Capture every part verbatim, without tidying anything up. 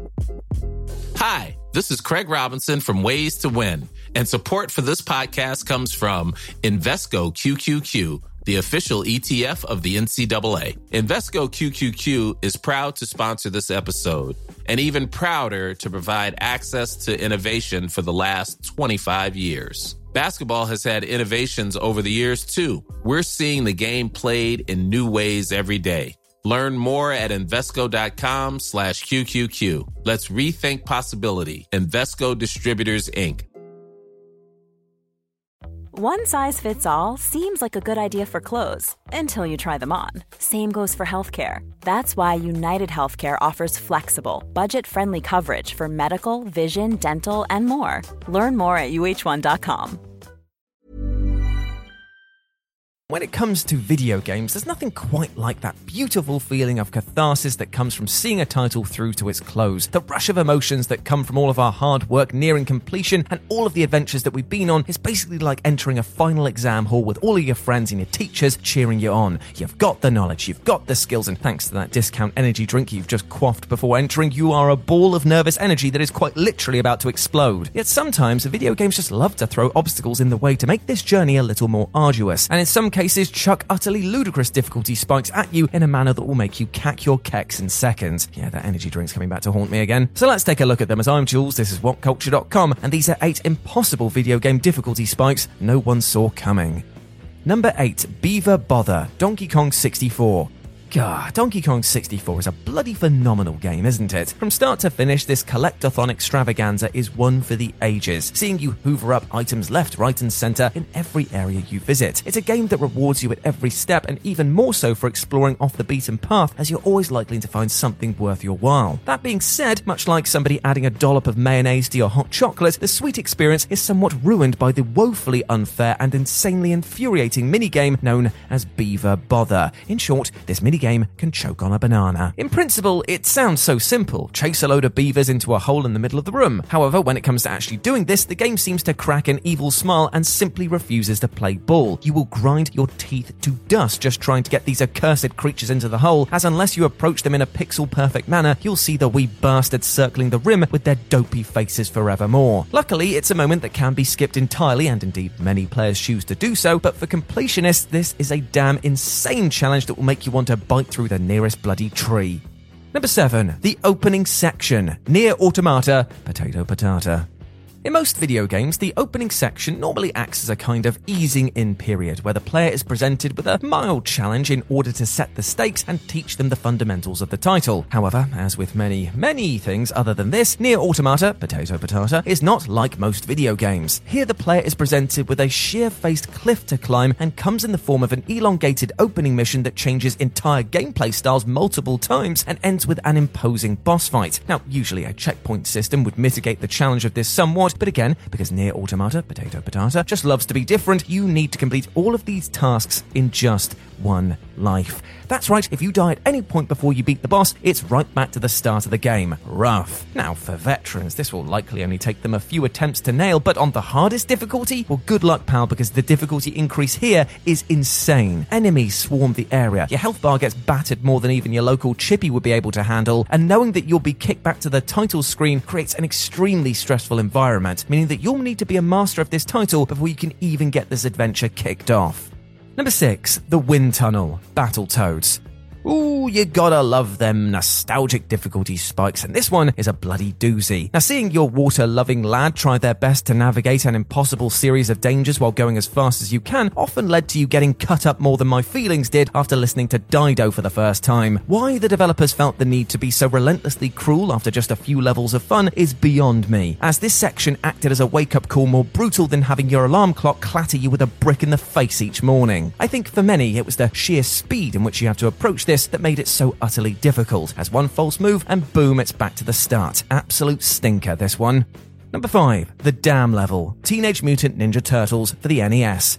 Hi, this is Craig Robinson from Ways to Win, and support for this podcast comes from Invesco Q Q Q, the official E T F of the N C double A. Invesco Q Q Q is proud to sponsor this episode, and even prouder to provide access to innovation for the last twenty-five years. Basketball has had innovations over the years, too. We're seeing the game played in new ways every day. Learn more at Invesco.com slash QQQ. Let's rethink possibility. Invesco Distributors, Incorporated. One size fits all seems like a good idea for clothes until you try them on. Same goes for healthcare. That's why United Healthcare offers flexible, budget-friendly coverage for medical, vision, dental, and more. Learn more at U H one dot com. When it comes to video games, there's nothing quite like that beautiful feeling of catharsis that comes from seeing a title through to its close. The rush of emotions that come from all of our hard work nearing completion and all of the adventures that we've been on is basically like entering a final exam hall with all of your friends and your teachers cheering you on. You've got the knowledge, you've got the skills, and thanks to that discount energy drink you've just quaffed before entering, you are a ball of nervous energy that is quite literally about to explode. Yet sometimes video games just love to throw obstacles in the way to make this journey a little more arduous, and in some cases chuck utterly ludicrous difficulty spikes at you in a manner that will make you cack your kecks in seconds. Yeah, that energy drink's coming back to haunt me again. So let's take a look at them. As I'm Jules, this is what culture dot com, and these are eight impossible video game difficulty spikes no one saw coming. Number eight, Beaver Bother, Donkey Kong sixty-four. God, Donkey Kong sixty-four is a bloody phenomenal game, isn't it? From start to finish, this collectathon extravaganza is one for the ages, seeing you hoover up items left, right and centre in every area you visit. It's a game that rewards you at every step, and even more so for exploring off the beaten path, as you're always likely to find something worth your while. That being said, much like somebody adding a dollop of mayonnaise to your hot chocolate, the sweet experience is somewhat ruined by the woefully unfair and insanely infuriating minigame known as Beaver Bother. In short, this minigame game can choke on a banana. In principle, it sounds so simple. Chase a load of beavers into a hole in the middle of the room. However, when it comes to actually doing this, the game seems to crack an evil smile and simply refuses to play ball. You will grind your teeth to dust just trying to get these accursed creatures into the hole, as unless you approach them in a pixel-perfect manner, you'll see the wee bastards circling the rim with their dopey faces forevermore. Luckily, it's a moment that can be skipped entirely, and indeed many players choose to do so, but for completionists, this is a damn insane challenge that will make you want to bite through the nearest bloody tree. Number seven, the opening section. Nier Automata, Potato Patata. In most video games, the opening section normally acts as a kind of easing in period, where the player is presented with a mild challenge in order to set the stakes and teach them the fundamentals of the title. However, as with many, many things other than this, Nier Automata, Potato Patata, is not like most video games. Here the player is presented with a sheer-faced cliff to climb and comes in the form of an elongated opening mission that changes entire gameplay styles multiple times and ends with an imposing boss fight. Now, usually a checkpoint system would mitigate the challenge of this somewhat, but again, because Nier Automata, Potato Patata, just loves to be different, you need to complete all of these tasks in just one life. That's right, if you die at any point before you beat the boss, it's right back to the start of the game. Rough. Now, for veterans, this will likely only take them a few attempts to nail, but on the hardest difficulty, well, good luck, pal, because the difficulty increase here is insane. Enemies swarm the area, your health bar gets battered more than even your local chippy would be able to handle, and knowing that you'll be kicked back to the title screen creates an extremely stressful environment, meaning that you'll need to be a master of this title before you can even get this adventure kicked off. Number six, The Wind Tunnel, Battletoads. Ooh, you gotta love them nostalgic difficulty spikes, and this one is a bloody doozy. Now, seeing your water-loving lad try their best to navigate an impossible series of dangers while going as fast as you can often led to you getting cut up more than my feelings did after listening to Dido for the first time. Why the developers felt the need to be so relentlessly cruel after just a few levels of fun is beyond me, as this section acted as a wake-up call more brutal than having your alarm clock clatter you with a brick in the face each morning. I think for many, it was the sheer speed in which you have to approach this that made it so utterly difficult, as one false move and boom, it's back to the start. Absolute stinker, this one. Number five, The Dam Level, Teenage Mutant Ninja Turtles for the N E S.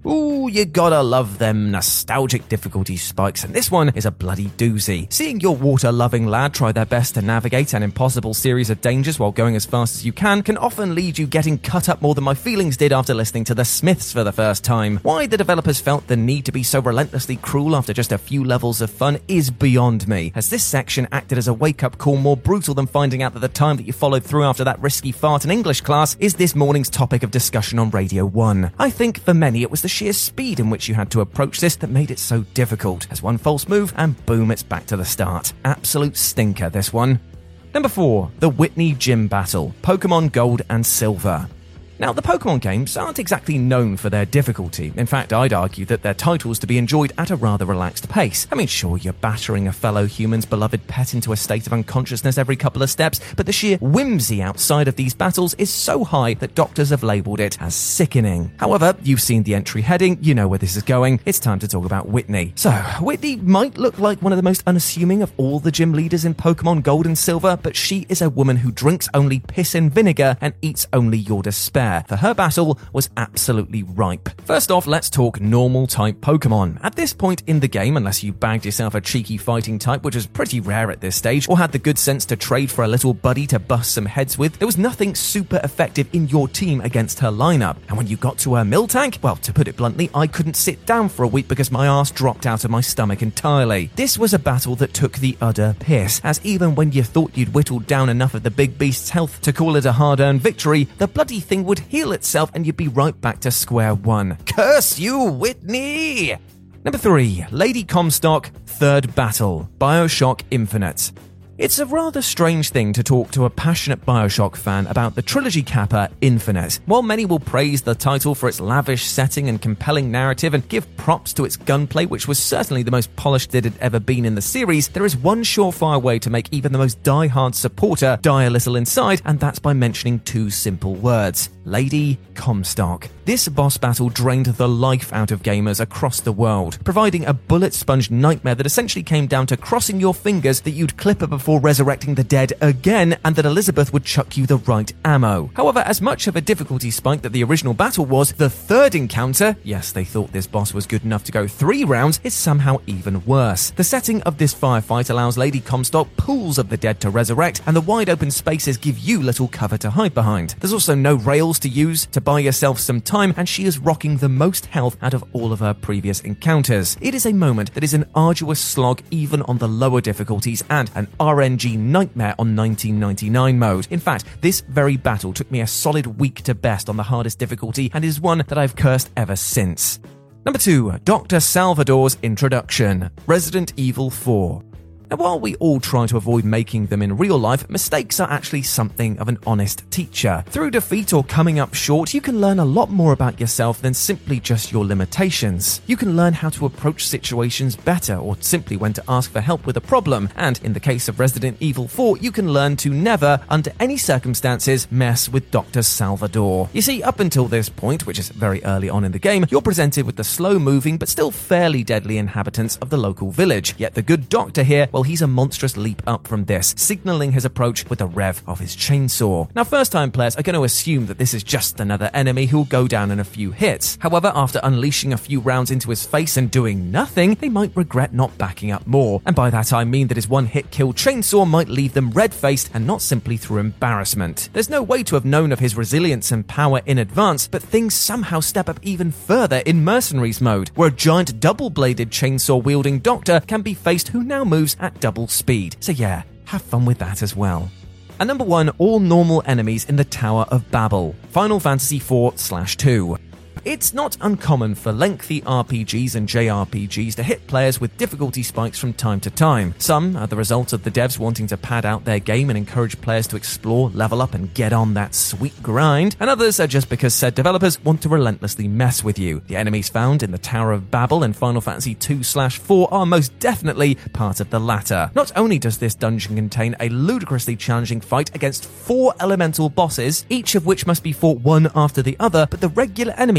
Ooh, you gotta love them nostalgic difficulty spikes, and this one is a bloody doozy. Seeing your water-loving lad try their best to navigate an impossible series of dangers while going as fast as you can can often lead you getting cut up more than my feelings did after listening to The Smiths for the first time. Why the developers felt the need to be so relentlessly cruel after just a few levels of fun is beyond me, as this section acted as a wake-up call more brutal than finding out that the time that you followed through after that risky fart in English class is this morning's topic of discussion on Radio one. I think for many it was the sheer speed in which you had to approach this that made it so difficult, as one false move and boom, it's back to the start. Absolute stinker, this one. Number four, the Whitney Gym Battle, Pokemon Gold and Silver. Now, the Pokemon games aren't exactly known for their difficulty. In fact, I'd argue that they're titles to be enjoyed at a rather relaxed pace. I mean, sure, you're battering a fellow human's beloved pet into a state of unconsciousness every couple of steps, but the sheer whimsy outside of these battles is so high that doctors have labelled it as sickening. However, you've seen the entry heading, you know where this is going. It's time to talk about Whitney. So, Whitney might look like one of the most unassuming of all the gym leaders in Pokemon Gold and Silver, but she is a woman who drinks only piss and vinegar and eats only your despair. For her battle was absolutely ripe. First off, let's talk normal type Pokemon. At this point in the game, unless you bagged yourself a cheeky fighting type, which was pretty rare at this stage, or had the good sense to trade for a little buddy to bust some heads with, there was nothing super effective in your team against her lineup. And when you got to her Miltank, well, to put it bluntly, I couldn't sit down for a week because my arse dropped out of my stomach entirely. This was a battle that took the udder piss, as even when you thought you'd whittled down enough of the big beast's health to call it a hard-earned victory, the bloody thing would heal itself and you'd be right back to square one. Curse you, Whitney! Number three, Lady Comstock, Third Battle, BioShock Infinite. It's a rather strange thing to talk to a passionate BioShock fan about the trilogy capper Infinite. While many will praise the title for its lavish setting and compelling narrative and give props to its gunplay, which was certainly the most polished it had ever been in the series, there is one surefire way to make even the most die-hard supporter die a little inside, and that's by mentioning two simple words: Lady Comstock. This boss battle drained the life out of gamers across the world, providing a bullet sponge nightmare that essentially came down to crossing your fingers that you'd clip her before resurrecting the dead again, and that Elizabeth would chuck you the right ammo. However, as much of a difficulty spike that the original battle was, the third encounter, yes, they thought this boss was good enough to go three rounds, is somehow even worse. The setting of this firefight allows Lady Comstock pools of the dead to resurrect, and the wide open spaces give you little cover to hide behind. There's also no rails to use to buy yourself some time, and she is rocking the most health out of all of her previous encounters. It is a moment that is an arduous slog even on the lower difficulties, and an R N G nightmare on nineteen ninety-nine mode. In fact, this very battle took me a solid week to best on the hardest difficulty, and is one that I've cursed ever since. Number two, Doctor Salvador's introduction, Resident Evil four. Now, while we all try to avoid making them in real life, mistakes are actually something of an honest teacher. Through defeat or coming up short, you can learn a lot more about yourself than simply just your limitations. You can learn how to approach situations better, or simply when to ask for help with a problem, and in the case of Resident Evil four, you can learn to never, under any circumstances, mess with Doctor Salvador. You see, up until this point, which is very early on in the game, you're presented with the slow-moving but still fairly deadly inhabitants of the local village. Yet the good doctor here, well, he's a monstrous leap up from this, signalling his approach with the rev of his chainsaw. Now, first-time players are going to assume that this is just another enemy who'll go down in a few hits. However, after unleashing a few rounds into his face and doing nothing, they might regret not backing up more. And by that I mean that his one-hit-kill chainsaw might leave them red-faced, and not simply through embarrassment. There's no way to have known of his resilience and power in advance, but things somehow step up even further in Mercenaries mode, where a giant double-bladed chainsaw-wielding doctor can be faced who now moves at double speed. So yeah, have fun with that as well. And number one, all normal enemies in the Tower of Babel, Final Fantasy four slash two. It's not uncommon for lengthy R P Gs and J R P Gs to hit players with difficulty spikes from time to time. Some are the result of the devs wanting to pad out their game and encourage players to explore, level up, and get on that sweet grind, and others are just because said developers want to relentlessly mess with you. The enemies found in the Tower of Babel and Final Fantasy two slash four are most definitely part of the latter. Not only does this dungeon contain a ludicrously challenging fight against four elemental bosses, each of which must be fought one after the other, but the regular enemies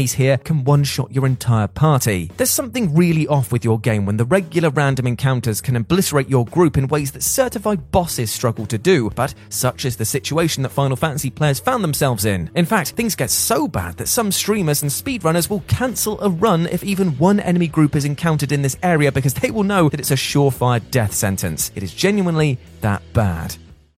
enemies here can one-shot your entire party. There's something really off with your game when the regular random encounters can obliterate your group in ways that certified bosses struggle to do, but such is the situation that Final Fantasy players found themselves in. In fact, things get so bad that some streamers and speedrunners will cancel a run if even one enemy group is encountered in this area because they will know that it's a surefire death sentence. It is genuinely that bad.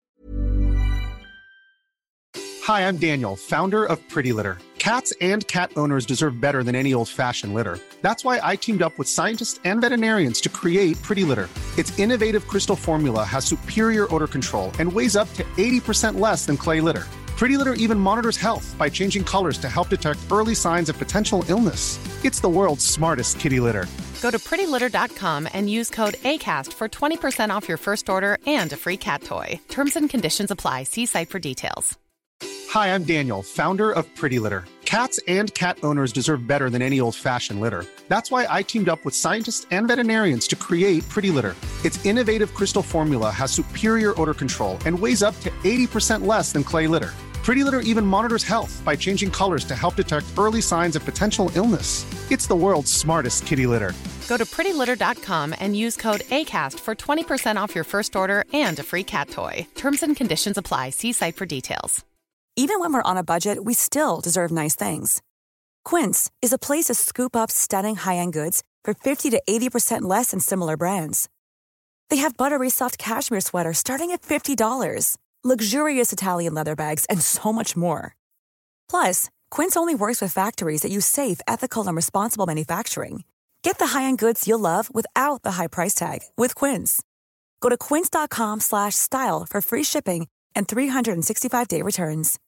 Hi, I'm Daniel, founder of Pretty Litter. Cats and cat owners deserve better than any old-fashioned litter. That's why I teamed up with scientists and veterinarians to create Pretty Litter. Its innovative crystal formula has superior odor control and weighs up to eighty percent less than clay litter. Pretty Litter even monitors health by changing colors to help detect early signs of potential illness. It's the world's smartest kitty litter. Go to pretty litter dot com and use code ACAST for twenty percent off your first order and a free cat toy. Terms and conditions apply. See site for details. Hi, I'm Daniel, founder of Pretty Litter. Cats and cat owners deserve better than any old-fashioned litter. That's why I teamed up with scientists and veterinarians to create Pretty Litter. Its innovative crystal formula has superior odor control and weighs up to eighty percent less than clay litter. Pretty Litter even monitors health by changing colors to help detect early signs of potential illness. It's the world's smartest kitty litter. Go to pretty litter dot com and use code ACAST for twenty percent off your first order and a free cat toy. Terms and conditions apply. See site for details. Even when we're on a budget, we still deserve nice things. Quince is a place to scoop up stunning high-end goods for fifty to eighty percent less than similar brands. They have buttery soft cashmere sweaters starting at fifty dollars, luxurious Italian leather bags, and so much more. Plus, Quince only works with factories that use safe, ethical, and responsible manufacturing. Get the high-end goods you'll love without the high price tag with Quince. Go to quince dot com slash style for free shipping and three sixty-five day returns.